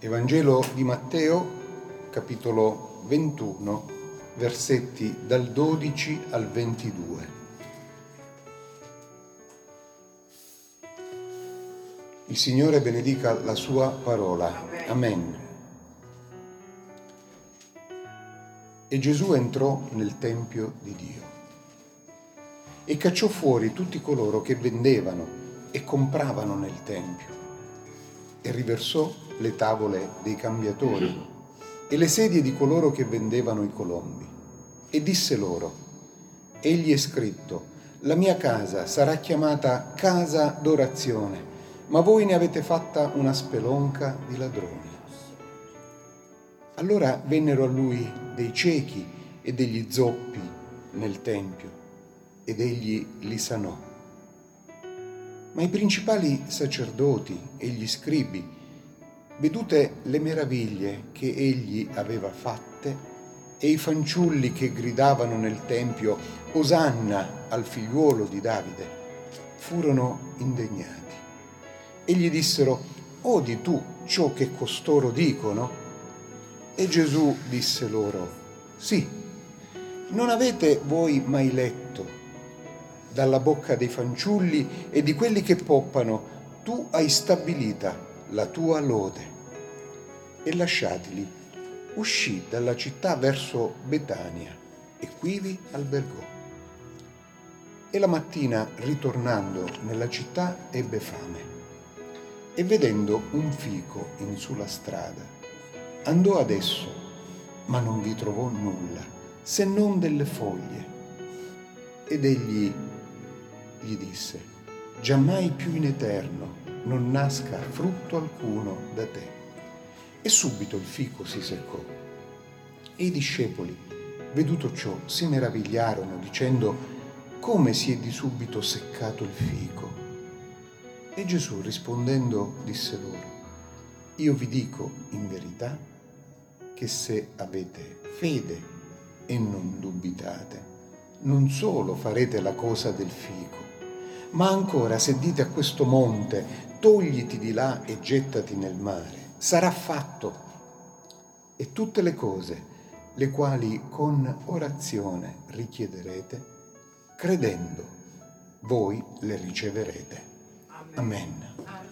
Evangelo di Matteo, capitolo 21, versetti dal 12 al 22. Il Signore benedica la sua parola. Amen. E Gesù entrò nel Tempio di Dio e cacciò fuori tutti coloro che vendevano e compravano nel Tempio e riversò le tavole dei cambiatori e le sedie di coloro che vendevano i colombi e disse loro: egli è scritto, la mia casa sarà chiamata casa d'orazione, ma voi ne avete fatta una spelonca di ladroni. Allora vennero a lui dei ciechi e degli zoppi nel Tempio ed egli li sanò. Ma i principali sacerdoti e gli scribi, vedute le meraviglie che egli aveva fatte e i fanciulli che gridavano nel Tempio Osanna al figliuolo di Davide, furono indegnati e gli dissero: odi tu ciò che costoro dicono? E Gesù disse loro: sì, non avete voi mai letto dalla bocca dei fanciulli e di quelli che poppano, tu hai stabilita la tua lode. E lasciatili, uscì dalla città verso Betania e quivi albergò. E la mattina, ritornando nella città, ebbe fame. E vedendo un fico in sulla strada, andò ad esso, ma non vi trovò nulla, se non delle foglie. Ed egli gli disse: giammai più in eterno non nasca frutto alcuno da te. E subito il fico si seccò. E i discepoli, veduto ciò, si meravigliarono, dicendo: come si è di subito seccato il fico? E Gesù rispondendo disse loro: io vi dico in verità che se avete fede e non dubitate, non solo farete la cosa del fico, ma ancora se dite a questo monte: togliti di là e gettati nel mare, sarà fatto. E tutte le cose, le quali con orazione richiederete, credendo, voi le riceverete. Amen.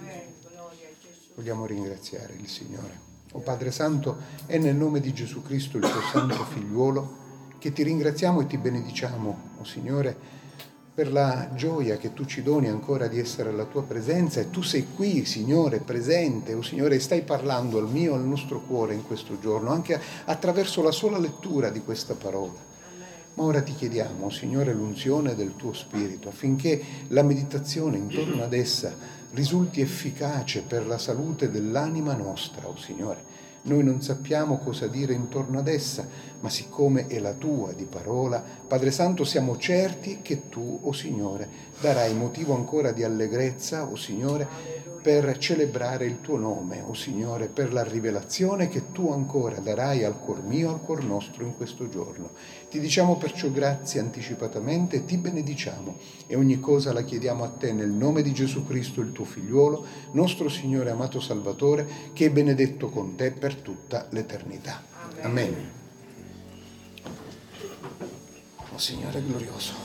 Vogliamo ringraziare il Signore. O Padre Santo, è nel nome di Gesù Cristo, il tuo santo figliuolo, che ti ringraziamo e ti benediciamo, o Signore, per la gioia che tu ci doni ancora di essere alla tua presenza. E tu sei qui, Signore, presente, o Signore, e stai parlando al mio, al nostro cuore in questo giorno, anche attraverso la sola lettura di questa parola. Ma ora ti chiediamo, Signore, l'unzione del tuo Spirito, affinché la meditazione intorno ad essa risulti efficace per la salute dell'anima nostra, o Signore. Noi non sappiamo cosa dire intorno ad essa, ma siccome è la tua di parola, Padre Santo, siamo certi che tu, o Signore, darai motivo ancora di allegrezza, o Signore, per celebrare il tuo nome, o Signore, per la rivelazione che tu ancora darai al cuor mio, al cuor nostro in questo giorno. Ti diciamo perciò grazie anticipatamente e ti benediciamo, e ogni cosa la chiediamo a te nel nome di Gesù Cristo, il tuo figliuolo, nostro Signore amato Salvatore, che è benedetto con te per tutta l'eternità. Amen. O Signore glorioso.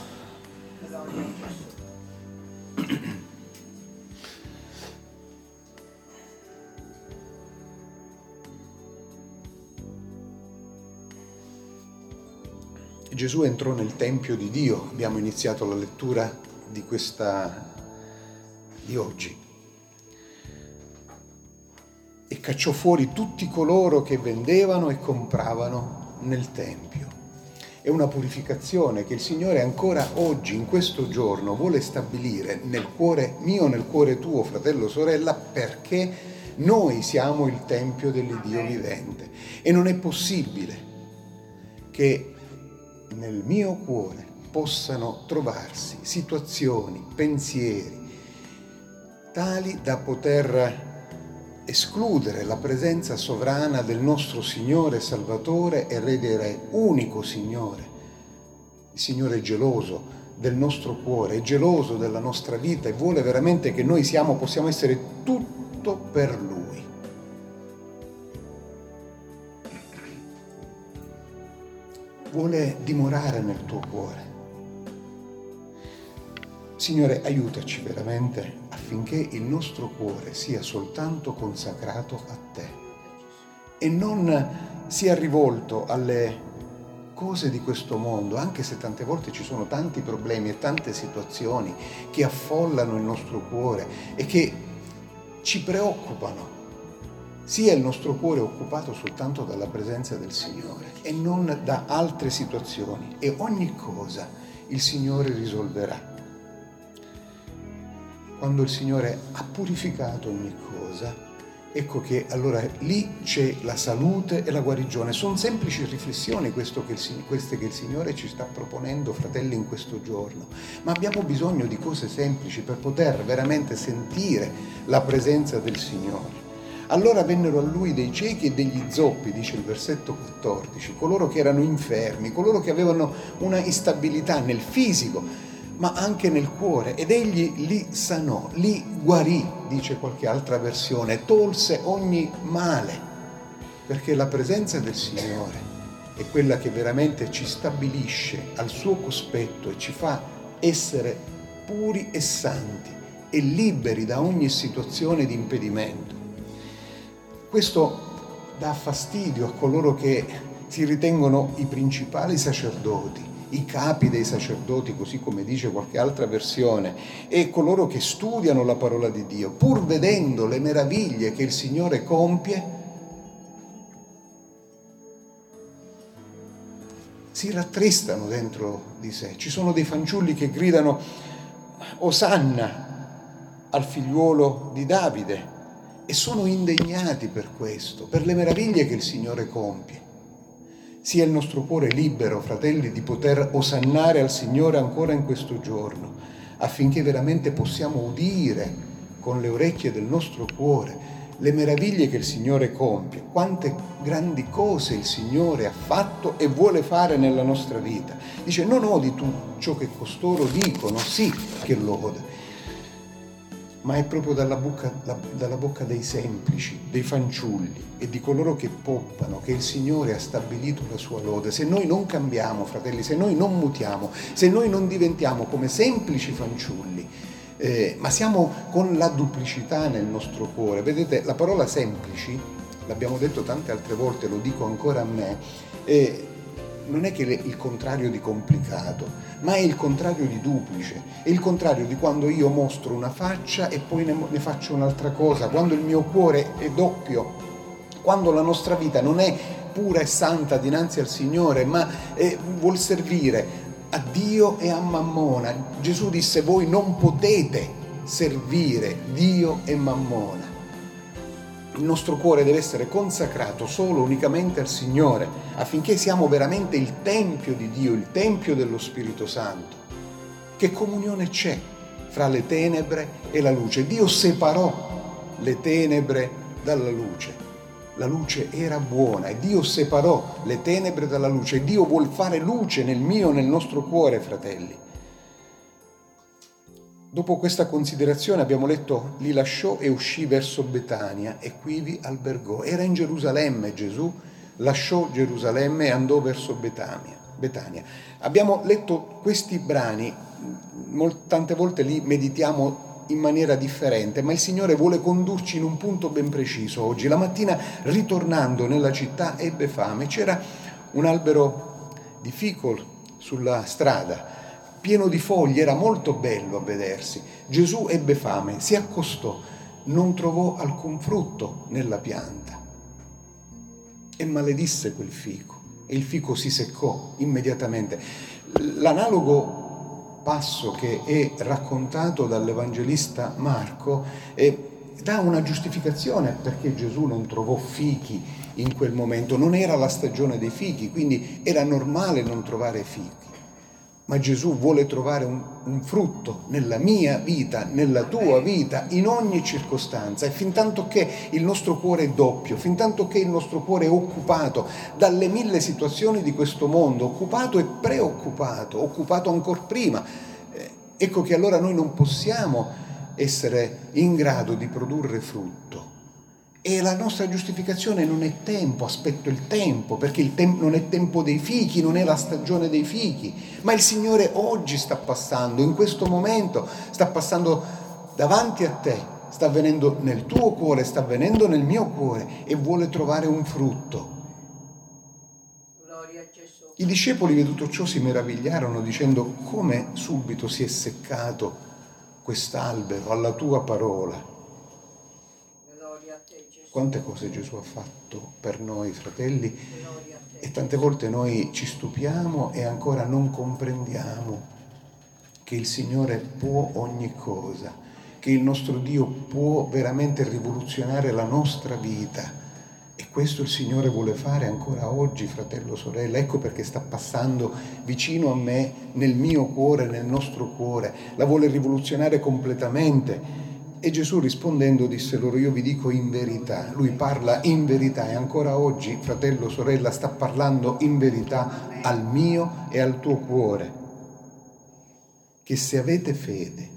Gesù entrò nel Tempio di Dio. Abbiamo iniziato la lettura di oggi. E cacciò fuori tutti coloro che vendevano e compravano nel Tempio. È una purificazione che il Signore ancora oggi, in questo giorno, vuole stabilire nel cuore mio, nel cuore tuo, fratello, sorella, perché noi siamo il Tempio dell'Iddio vivente. E non è possibile che nel mio cuore possano trovarsi situazioni, pensieri tali da poter escludere la presenza sovrana del nostro Signore Salvatore e Re, unico Signore. Il Signore è geloso del nostro cuore, è geloso della nostra vita e vuole veramente che noi possiamo essere tutto per Lui. vuole dimorare nel tuo cuore. Signore, aiutaci veramente affinché il nostro cuore sia soltanto consacrato a Te e non sia rivolto alle cose di questo mondo, anche se tante volte ci sono tanti problemi e tante situazioni che affollano il nostro cuore e che ci preoccupano. Sia il nostro cuore occupato soltanto dalla presenza del Signore e non da altre situazioni, e ogni cosa il Signore risolverà. Quando il Signore ha purificato ogni cosa, ecco che allora lì c'è la salute e la guarigione. Sono semplici riflessioni queste che il Signore ci sta proponendo, fratelli, in questo giorno. Ma abbiamo bisogno di cose semplici per poter veramente sentire la presenza del Signore. Allora vennero a Lui dei ciechi e degli zoppi, dice il versetto 14, coloro che erano infermi, coloro che avevano una instabilità nel fisico, ma anche nel cuore, ed egli li sanò, li guarì, dice qualche altra versione, tolse ogni male, perché la presenza del Signore è quella che veramente ci stabilisce al suo cospetto e ci fa essere puri e santi e liberi da ogni situazione di impedimento. Questo dà fastidio a coloro che si ritengono i principali sacerdoti, i capi dei sacerdoti, così come dice qualche altra versione, e coloro che studiano la parola di Dio, pur vedendo le meraviglie che il Signore compie, si rattristano dentro di sé. Ci sono dei fanciulli che gridano Osanna al figliuolo di Davide e sono indegnati per questo, per le meraviglie che il Signore compie. Sia il nostro cuore libero, fratelli, di poter osannare al Signore ancora in questo giorno, affinché veramente possiamo udire con le orecchie del nostro cuore le meraviglie che il Signore compie, quante grandi cose il Signore ha fatto e vuole fare nella nostra vita. Dice, non odi tu ciò che costoro dicono, sì che lode, ma è proprio dalla bocca dei semplici, dei fanciulli e di coloro che poppano, che il Signore ha stabilito la sua lode. Se noi non cambiamo, fratelli, se noi non mutiamo, se noi non diventiamo come semplici fanciulli, ma siamo con la duplicità nel nostro cuore. Vedete, la parola semplici, l'abbiamo detto tante altre volte, lo dico ancora a me, non è che il contrario di complicato, ma è il contrario di duplice, è il contrario di quando io mostro una faccia e poi ne faccio un'altra cosa, quando il mio cuore è doppio, quando la nostra vita non è pura e santa dinanzi al Signore, ma vuol servire a Dio e a Mammona. Gesù disse, voi non potete servire Dio e Mammona. Il nostro cuore deve essere consacrato solo, unicamente al Signore, affinché siamo veramente il Tempio di Dio, il Tempio dello Spirito Santo. Che comunione c'è fra le tenebre e la luce? Dio separò le tenebre dalla luce. La luce era buona e Dio separò le tenebre dalla luce. Dio vuol fare luce nel mio, nel nostro cuore, fratelli. Dopo questa considerazione abbiamo letto, li lasciò e uscì verso Betania e quivi albergò. Era in Gerusalemme Gesù, lasciò Gerusalemme e andò verso Betania. Abbiamo letto questi brani, tante volte li meditiamo in maniera differente, ma il Signore vuole condurci in un punto ben preciso oggi. La mattina, ritornando nella città, ebbe fame. C'era un albero di fico sulla strada, pieno di foglie, era molto bello a vedersi. Gesù ebbe fame, si accostò, non trovò alcun frutto nella pianta e maledisse quel fico e il fico si seccò immediatamente. L'analogo passo che è raccontato dall'Evangelista Marco dà una giustificazione perché Gesù non trovò fichi in quel momento. Non era la stagione dei fichi, quindi era normale non trovare fichi. Ma Gesù vuole trovare un frutto nella mia vita, nella tua vita, in ogni circostanza. E fin tanto che il nostro cuore è doppio, fin tanto che il nostro cuore è occupato dalle 1000 situazioni di questo mondo, occupato e preoccupato, occupato ancor prima, ecco che allora noi non possiamo essere in grado di produrre frutto. E la nostra giustificazione non è tempo, aspetto il tempo, perché non è tempo dei fichi, non è la stagione dei fichi, ma il Signore oggi sta passando, in questo momento sta passando davanti a te, sta avvenendo nel tuo cuore, sta avvenendo nel mio cuore e vuole trovare un frutto. Gloria a Gesù. I discepoli, veduto ciò, si meravigliarono dicendo: come subito si è seccato quest'albero alla tua parola. Quante cose Gesù ha fatto per noi, fratelli, e tante volte noi ci stupiamo e ancora non comprendiamo che il Signore può ogni cosa, che il nostro Dio può veramente rivoluzionare la nostra vita. E questo il Signore vuole fare ancora oggi, fratello, sorella. Ecco perché sta passando vicino a me, nel mio cuore, nel nostro cuore. La vuole rivoluzionare completamente. E Gesù rispondendo disse loro: io vi dico in verità. Lui parla in verità e ancora oggi, fratello, sorella, sta parlando in verità al mio e al tuo cuore, che se avete fede,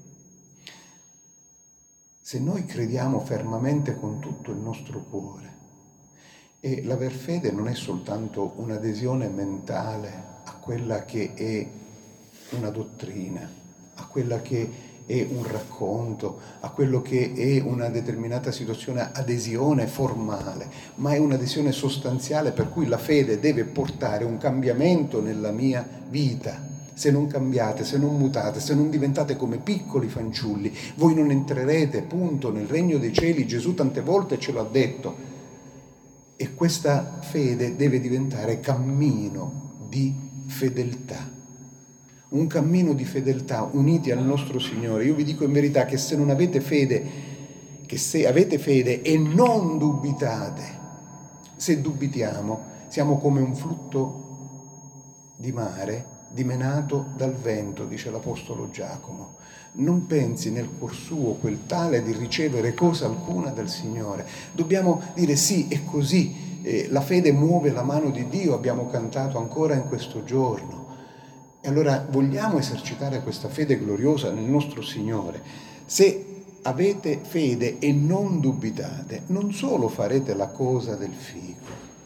se noi crediamo fermamente con tutto il nostro cuore, e l'aver fede non è soltanto un'adesione mentale a quella che è una dottrina, a quella che è un racconto, a quello che è una determinata situazione, adesione formale, ma è un'adesione sostanziale, per cui la fede deve portare un cambiamento nella mia vita. Se non cambiate, se non mutate, se non diventate come piccoli fanciulli, voi non entrerete, punto, nel regno dei cieli. Gesù tante volte ce l'ha detto. E questa fede deve diventare cammino di fedeltà. Un cammino di fedeltà uniti al nostro Signore. Io vi dico in verità che se non avete fede, che se avete fede e non dubitate, se dubitiamo, siamo come un frutto di mare dimenato dal vento, dice l'Apostolo Giacomo. Non pensi nel cuor suo quel tale di ricevere cosa alcuna dal Signore. Dobbiamo dire sì, è così. La fede muove la mano di Dio, abbiamo cantato ancora in questo giorno. E allora vogliamo esercitare questa fede gloriosa nel nostro Signore. Se avete fede e non dubitate, non solo farete la cosa del fico,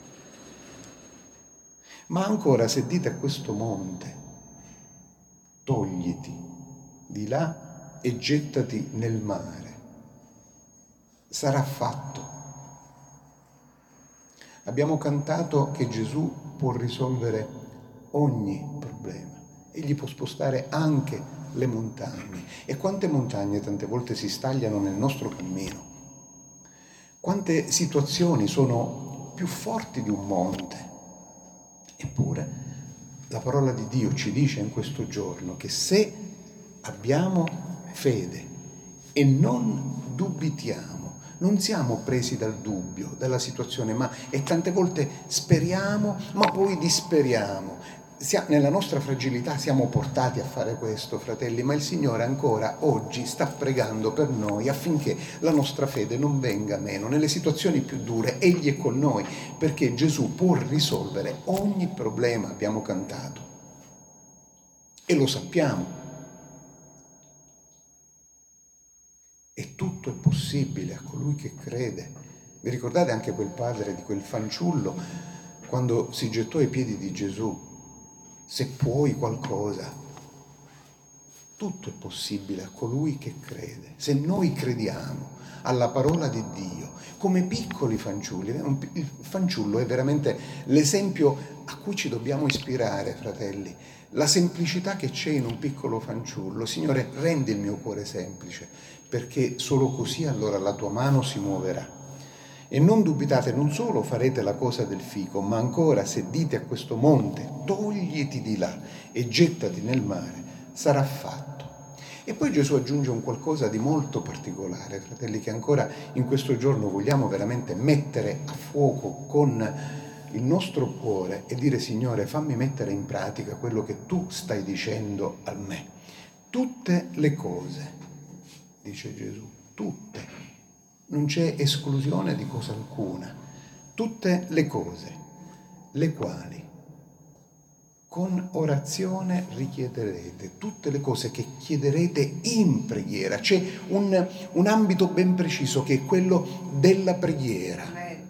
ma ancora se dite a questo monte: togliti di là e gettati nel mare, sarà fatto. Abbiamo cantato che Gesù può risolvere ogni problema. Egli può spostare anche le montagne. E quante montagne tante volte si stagliano nel nostro cammino? Quante situazioni sono più forti di un monte? Eppure la parola di Dio ci dice in questo giorno che se abbiamo fede e non dubitiamo, non siamo presi dal dubbio, dalla situazione, e tante volte speriamo, ma poi disperiamo. Nella nostra fragilità siamo portati a fare questo, fratelli, ma il Signore ancora oggi sta pregando per noi affinché la nostra fede non venga meno. Nelle situazioni più dure Egli è con noi, perché Gesù può risolvere ogni problema, abbiamo cantato. E lo sappiamo. E tutto è possibile a colui che crede. Vi ricordate anche quel padre di quel fanciullo, quando si gettò ai piedi di Gesù? Se puoi qualcosa, tutto è possibile a colui che crede. Se noi crediamo alla parola di Dio, come piccoli fanciulli, il fanciullo è veramente l'esempio a cui ci dobbiamo ispirare, fratelli. La semplicità che c'è in un piccolo fanciullo. Signore, rendi il mio cuore semplice, perché solo così allora la tua mano si muoverà. E non dubitate, non solo farete la cosa del fico, ma ancora se dite a questo monte: togliti di là e gettati nel mare, sarà fatto. E poi Gesù aggiunge un qualcosa di molto particolare, fratelli, che ancora in questo giorno vogliamo veramente mettere a fuoco con il nostro cuore e dire: Signore, fammi mettere in pratica quello che tu stai dicendo a me. Tutte le cose, dice Gesù, tutte. Non c'è esclusione di cosa alcuna. Tutte le cose, le quali con orazione richiederete tutte le cose che chiederete in preghiera. C'è un ambito ben preciso che è quello della preghiera.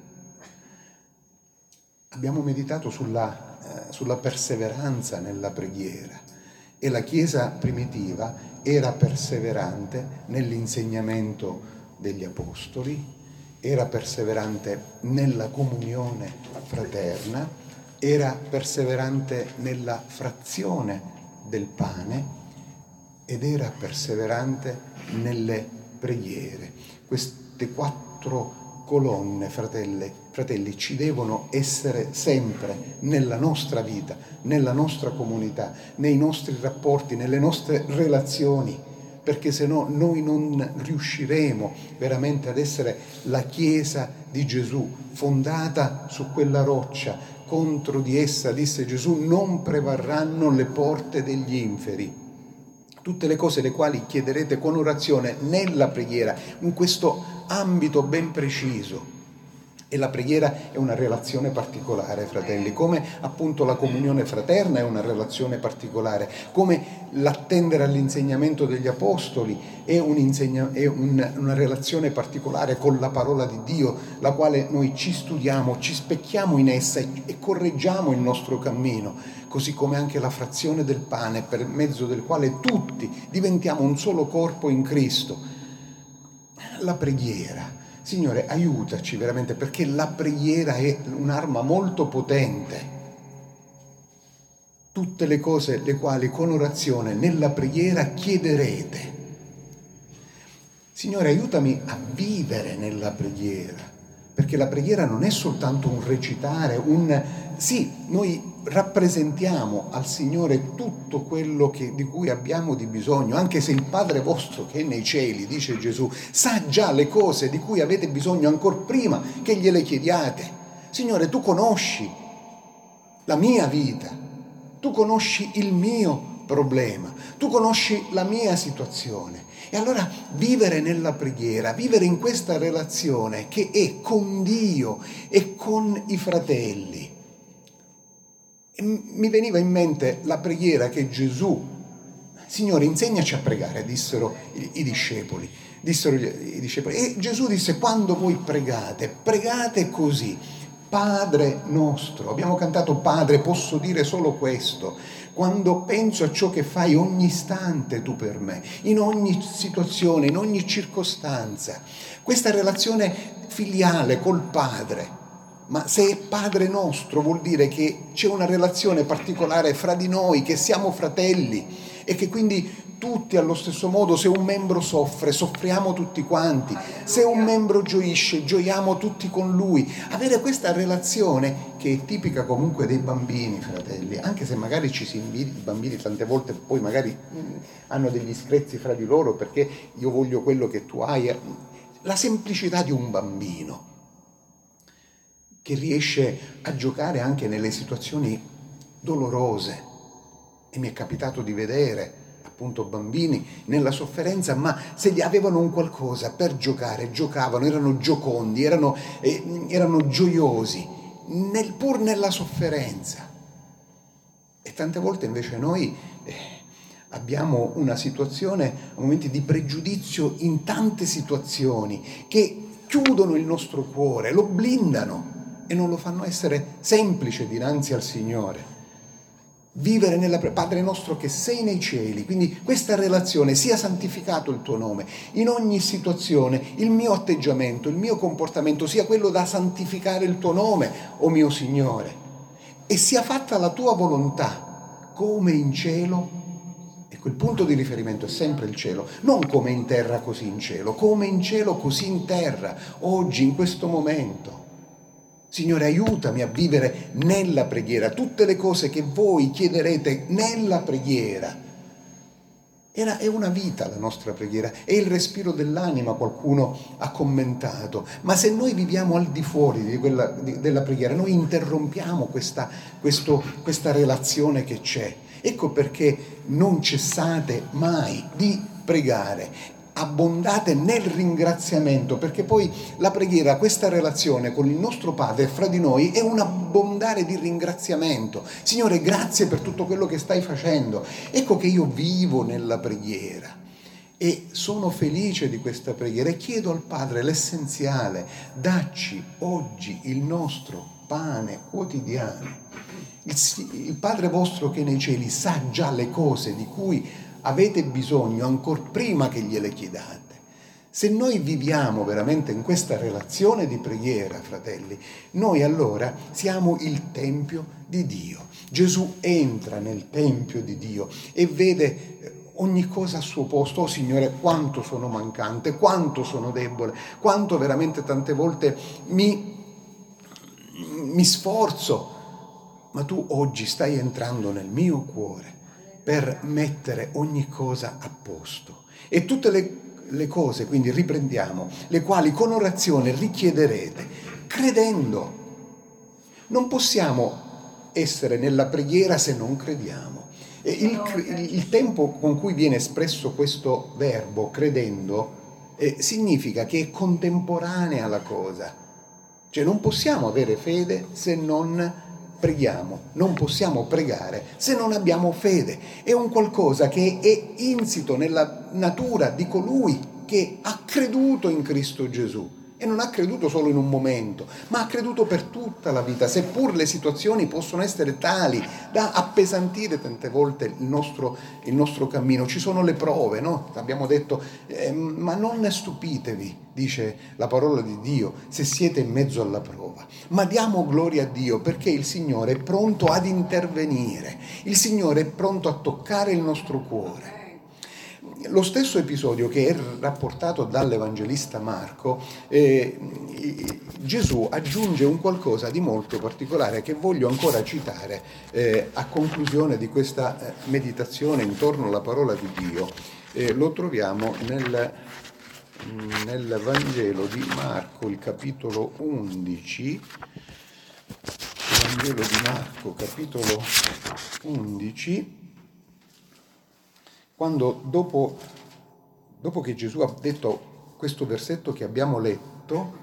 Abbiamo meditato sulla perseveranza nella preghiera e la Chiesa primitiva era perseverante nell'insegnamento degli Apostoli, era perseverante nella comunione fraterna, era perseverante nella frazione del pane ed era perseverante nelle preghiere. Queste 4 colonne, fratelli, ci devono essere sempre nella nostra vita, nella nostra comunità, nei nostri rapporti, nelle nostre relazioni, perché se no noi non riusciremo veramente ad essere la Chiesa di Gesù, fondata su quella roccia. Contro di essa, disse Gesù, non prevarranno le porte degli inferi. Tutte le cose le quali chiederete con orazione nella preghiera, in questo ambito ben preciso. E la preghiera è una relazione particolare, fratelli, come appunto la comunione fraterna è una relazione particolare, come l'attendere all'insegnamento degli apostoli è una relazione particolare con la parola di Dio, la quale noi ci studiamo, ci specchiamo in essa e correggiamo il nostro cammino, così come anche la frazione del pane, per mezzo del quale tutti diventiamo un solo corpo in Cristo. La preghiera. Signore, aiutaci veramente, perché la preghiera è un'arma molto potente. Tutte le cose le quali con orazione nella preghiera chiederete. Signore, aiutami a vivere nella preghiera, perché la preghiera non è soltanto un recitare, sì, noi rappresentiamo al Signore tutto quello di cui abbiamo di bisogno, anche se il Padre vostro che è nei cieli, dice Gesù, sa già le cose di cui avete bisogno ancor prima che gliele chiediate. Signore, tu conosci la mia vita, tu conosci il mio problema, tu conosci la mia situazione. E allora vivere nella preghiera, vivere in questa relazione che è con Dio e con i fratelli. E mi veniva in mente la preghiera che Gesù, Signore, insegnaci a pregare, dissero i discepoli. E Gesù disse, quando voi pregate così, Padre nostro. Abbiamo cantato Padre, posso dire solo questo. Quando penso a ciò che fai ogni istante tu per me, in ogni situazione, in ogni circostanza, questa relazione filiale col Padre. Ma se è Padre nostro vuol dire che c'è una relazione particolare fra di noi, che siamo fratelli e che quindi tutti allo stesso modo, se un membro soffre, soffriamo tutti quanti, se un membro gioisce, gioiamo tutti con lui. Avere questa relazione che è tipica comunque dei bambini, fratelli, anche se magari i bambini tante volte poi magari hanno degli screzi fra di loro perché io voglio quello che tu hai, la semplicità di un bambino che riesce a giocare anche nelle situazioni dolorose. E mi è capitato di vedere appunto bambini nella sofferenza, ma se gli avevano un qualcosa per giocare, giocavano, erano giocondi, erano gioiosi, pur nella sofferenza. E tante volte invece noi abbiamo una situazione, momenti di pregiudizio in tante situazioni che chiudono il nostro cuore, lo blindano e non lo fanno essere semplice dinanzi al Signore. Vivere nella Padre nostro che sei nei cieli, quindi questa relazione, sia santificato il tuo nome, in ogni situazione il mio atteggiamento, il mio comportamento sia quello da santificare il tuo nome, o mio Signore, e sia fatta la tua volontà, come in cielo. Ecco, il punto di riferimento è sempre il cielo, non come in terra così in cielo, come in cielo così in terra, oggi, in questo momento. Signore, aiutami a vivere nella preghiera, tutte le cose che voi chiederete nella preghiera. È una vita la nostra preghiera, è il respiro dell'anima, qualcuno ha commentato, ma se noi viviamo al di fuori della preghiera, noi interrompiamo questa relazione che c'è. Ecco perché non cessate mai di pregare. abbondate nel ringraziamento, perché poi la preghiera, questa relazione con il nostro Padre fra di noi è un abbondare di ringraziamento. Signore, grazie per tutto quello che stai facendo. Ecco che io vivo nella preghiera e sono felice di questa preghiera e chiedo al Padre l'essenziale: dacci oggi il nostro pane quotidiano. Il Padre vostro che è nei cieli sa già le cose di cui avete bisogno ancor prima che gliele chiedate. Se noi viviamo veramente in questa relazione di preghiera, fratelli, noi allora siamo il Tempio di Dio. Gesù entra nel Tempio di Dio e vede ogni cosa al suo posto. Oh Signore, quanto sono mancante, quanto sono debole, quanto veramente tante volte mi sforzo, ma tu oggi stai entrando nel mio cuore per mettere ogni cosa a posto. E tutte le cose, quindi riprendiamo, le quali con orazione richiederete, credendo. Non possiamo essere nella preghiera se non crediamo. Il tempo con cui viene espresso questo verbo, credendo, significa che è contemporanea la cosa. Cioè non possiamo avere fede se non preghiamo, non possiamo pregare se non abbiamo fede. È un qualcosa che è insito nella natura di colui che ha creduto in Cristo Gesù. E non ha creduto solo in un momento, ma ha creduto per tutta la vita, seppur le situazioni possono essere tali da appesantire tante volte il nostro cammino. Ci sono le prove, no? Abbiamo detto, ma non ne stupitevi, dice la parola di Dio, se siete in mezzo alla prova. Ma diamo gloria a Dio perché il Signore è pronto ad intervenire, il Signore è pronto a toccare il nostro cuore. Lo stesso episodio che è rapportato dall'Evangelista Marco, Gesù aggiunge un qualcosa di molto particolare che voglio ancora citare a conclusione di questa meditazione intorno alla parola di Dio. Lo troviamo nel Vangelo di Marco, il capitolo 11, Vangelo di Marco, capitolo 11, quando dopo che Gesù ha detto questo versetto che abbiamo letto,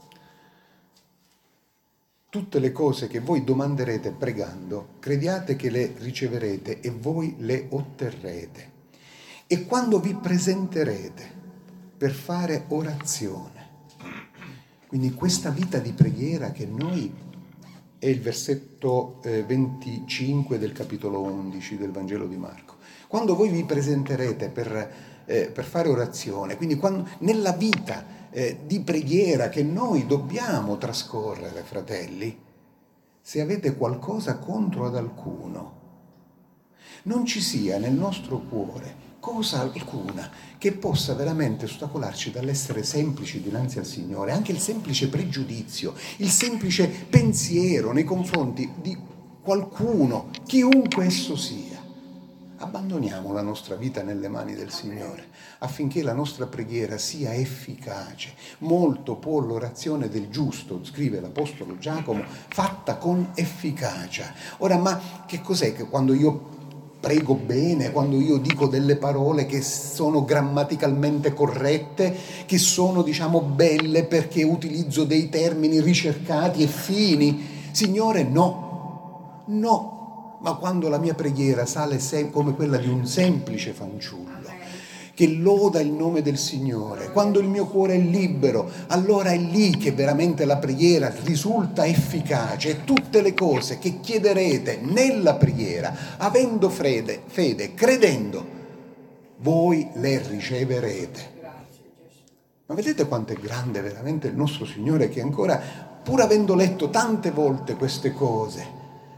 tutte le cose che voi domanderete pregando, crediate che le riceverete e voi le otterrete. E quando vi presenterete per fare orazione, quindi questa vita di preghiera che noi, è il versetto 25 del capitolo 11 del Vangelo di Marco, quando voi vi presenterete per fare orazione, quindi nella vita di preghiera che noi dobbiamo trascorrere, fratelli, se avete qualcosa contro ad alcuno, non ci sia nel nostro cuore cosa alcuna che possa veramente ostacolarci dall'essere semplici dinanzi al Signore, anche il semplice pregiudizio, il semplice pensiero nei confronti di qualcuno, chiunque esso sia. Abbandoniamo la nostra vita nelle mani del Signore affinché la nostra preghiera sia efficace. Molto può l'orazione del giusto, scrive l'Apostolo Giacomo, fatta con efficacia. Ora, ma che cos'è che quando io prego bene, quando io dico delle parole che sono grammaticalmente corrette, che sono, belle perché utilizzo dei termini ricercati e fini? Signore, no, ma quando la mia preghiera sale come quella di un semplice fanciullo, che loda il nome del Signore, quando il mio cuore è libero, allora è lì che veramente la preghiera risulta efficace e tutte le cose che chiederete nella preghiera, avendo fede, credendo, voi le riceverete. Ma vedete quanto è grande veramente il nostro Signore, che ancora, pur avendo letto tante volte queste cose,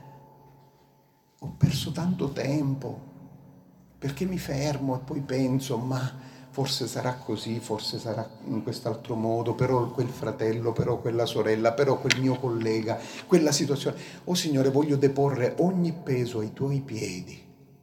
ho perso tanto tempo perché mi fermo e poi penso, ma forse sarà così, forse sarà in quest'altro modo, però quel fratello, però quella sorella, però quel mio collega, quella situazione. Oh Signore, voglio deporre ogni peso ai tuoi piedi,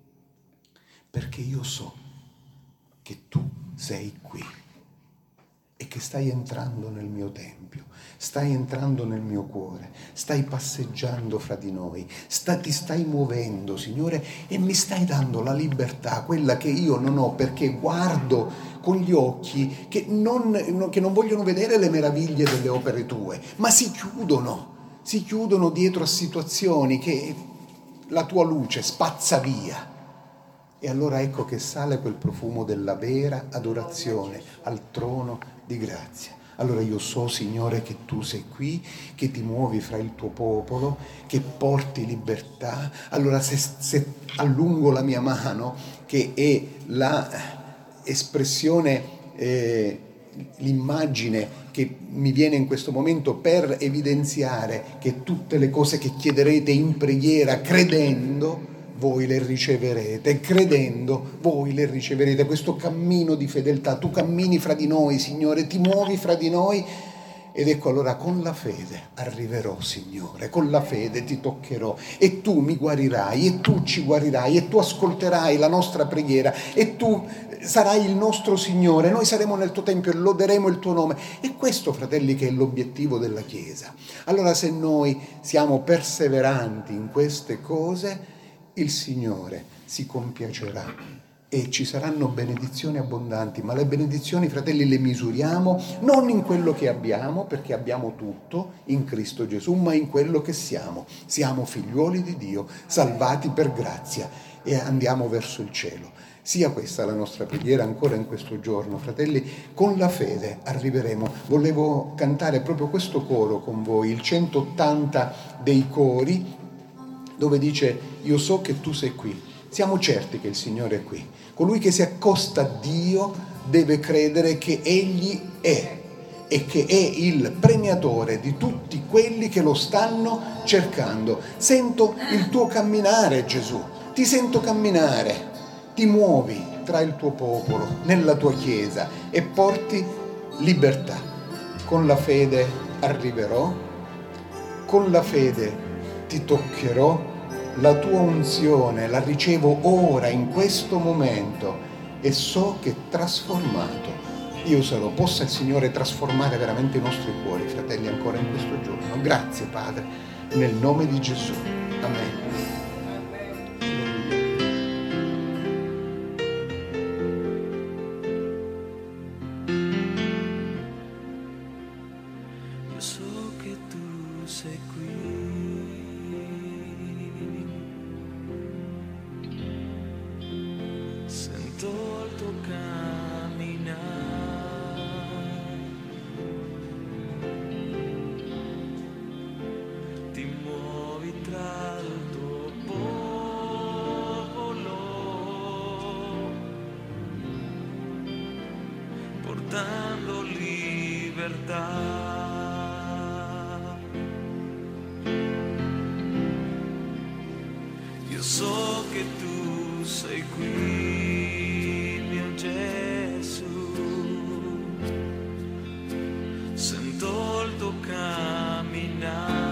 perché io so che tu sei qui è che stai entrando nel mio tempio, stai entrando nel mio cuore, stai passeggiando fra di noi, ti stai muovendo, Signore, e mi stai dando la libertà, quella che io non ho, perché guardo con gli occhi che non vogliono vedere le meraviglie delle opere tue, ma si chiudono dietro a situazioni che la tua luce spazza via. E allora ecco che sale quel profumo della vera adorazione al trono di grazia. Allora io so, Signore, che tu sei qui, che ti muovi fra il tuo popolo, che porti libertà. Allora se allungo la mia mano, che è l'espressione, l'immagine che mi viene in questo momento per evidenziare che tutte le cose che chiederete in preghiera, credendo, voi le riceverete, credendo voi le riceverete. Questo cammino di fedeltà, tu cammini fra di noi, Signore, ti muovi fra di noi, ed ecco allora con la fede arriverò, Signore, con la fede ti toccherò e tu mi guarirai e tu ci guarirai e tu ascolterai la nostra preghiera e tu sarai il nostro Signore, noi saremo nel tuo tempio e loderemo il tuo nome. E questo, fratelli, che è l'obiettivo della Chiesa. Allora se noi siamo perseveranti in queste cose, il Signore si compiacerà e ci saranno benedizioni abbondanti, ma le benedizioni, fratelli, le misuriamo non in quello che abbiamo, perché abbiamo tutto in Cristo Gesù, ma in quello che siamo. Siamo figliuoli di Dio, salvati per grazia e andiamo verso il cielo. Sia questa la nostra preghiera ancora in questo giorno, fratelli, con la fede arriveremo. Volevo cantare proprio questo coro con voi, il 180 dei cori, dove dice: io so che tu sei qui, siamo certi che il Signore è qui. Colui che si accosta a Dio deve credere che Egli è e che è il premiatore di tutti quelli che lo stanno cercando. Sento il tuo camminare, Gesù, ti sento camminare, ti muovi tra il tuo popolo, nella tua Chiesa e porti libertà. Con la fede arriverò, con la fede ti toccherò, la tua unzione la ricevo ora, in questo momento, e so che trasformato io sarò. Possa il Signore trasformare veramente i nostri cuori, fratelli, ancora in questo giorno. Grazie, Padre, nel nome di Gesù. Amen. Portando libertà. Io so che tu sei qui, mio Gesù, sento il tuo camminare,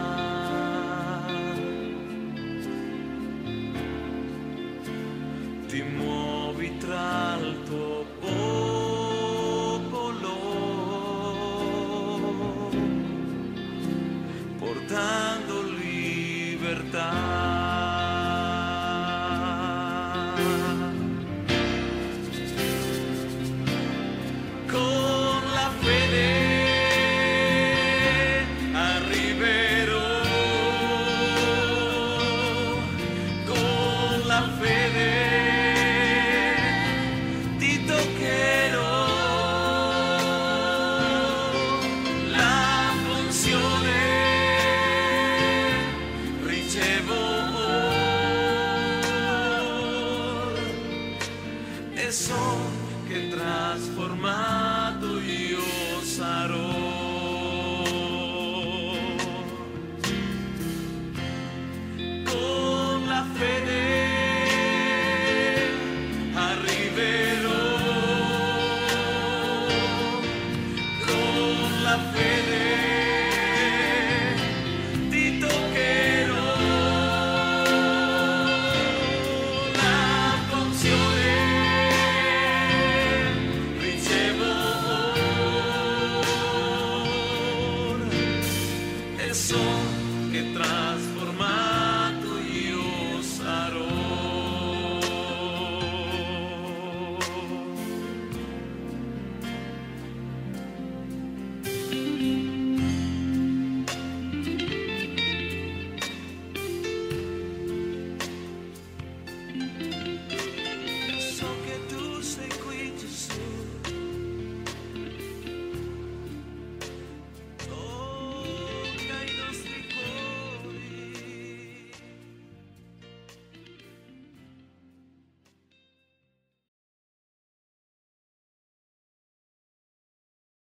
ti muovi tra il tuo portando libertà. Con la fede arriverò, con la fede ti toccherò, la funzione e so che trasformato io sarò.